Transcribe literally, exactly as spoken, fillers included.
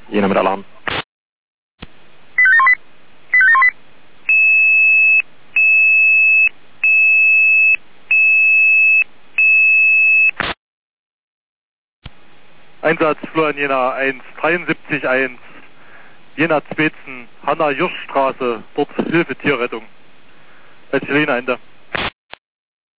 Jena mit Alarm. Einsatz Florian Jena eins drei sieben eins, Jena Zwetzen, Hanna-Jürsch-Straße, dort Hilfe Tierrettung. Als Helene Ende.